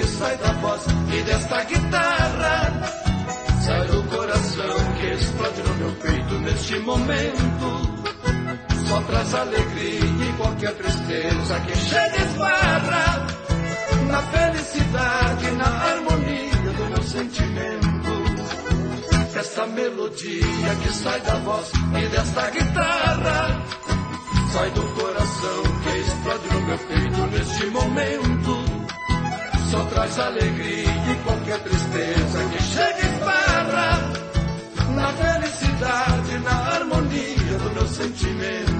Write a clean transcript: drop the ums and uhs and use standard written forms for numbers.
que sai da voz e desta guitarra. Sai do coração que explode no meu peito neste momento. Só traz alegria e qualquer tristeza que chega e esbarra na felicidade, na harmonia do meu sentimento. Essa melodia que sai da voz e desta guitarra sai do coração que explode no meu peito neste momento. Só traz alegria e qualquer tristeza que chega e esbarra na felicidade, na harmonia do meu sentimento.